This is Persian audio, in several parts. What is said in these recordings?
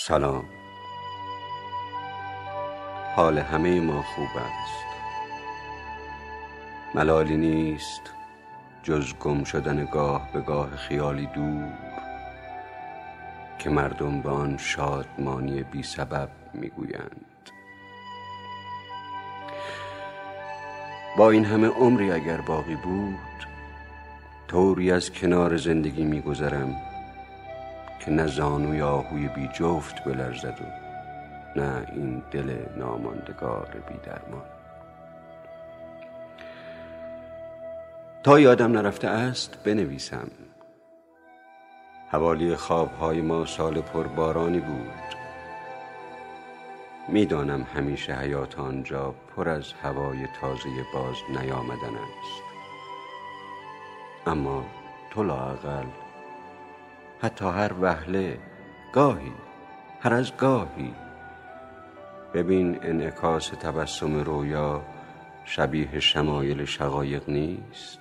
سلام. حال همه ما خوب است. ملالی نیست جز گم شدن گاه به گاه خیالی دور که مردم به آن شادمانی بی سبب میگویند. با این همه عمری اگر باقی بود، طوری از کنار زندگی میگذرم که نه زانوی آهوی بی جفت بلرزد و نه این دل ناماندگار بی درمان. تا یادم نرفته است بنویسم. حوالی خوابهای ما سال پربارانی بود. میدانم همیشه حیات آنجا پر از هوای تازه باز نیامدن است، اما تو لااقل حتی هر وهله، گاهی، هر از گاهی ببین انعکاس تبسم رویا شبیه شمایل شقایق نیست.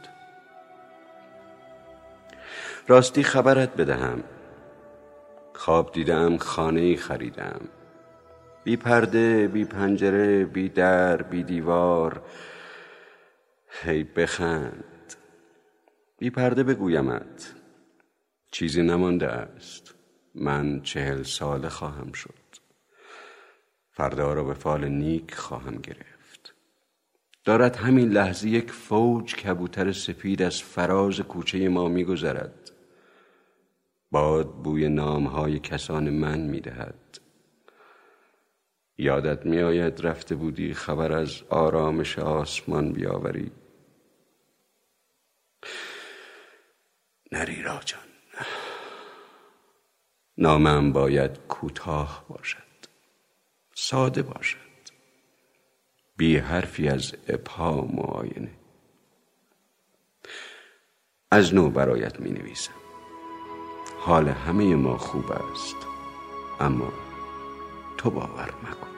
راستی خبرت بدهم، خواب دیدم خانه‌ای خریدم، بی پرده، بی پنجره، بی در، بی دیوار. هی بخند. بی پرده بگویمت چیزی نمانده است. من 40 ساله خواهم شد. فردا را به فال نیک خواهم گرفت. دارد همین لحظه یک فوج کبوتر سپید از فراز کوچه ما می‌گذرد. باد بوی نام‌های کسان من می‌دهد. یادت می‌آید رفته بودی خبر از آرامش آسمان بیاوری؟ نری راجان. نامم باید کوتاه باشد، ساده باشد، بی حرفی از ابهام و آینه. از نو برایت می نویسم. حال همه ما خوب است، اما تو باور مکن.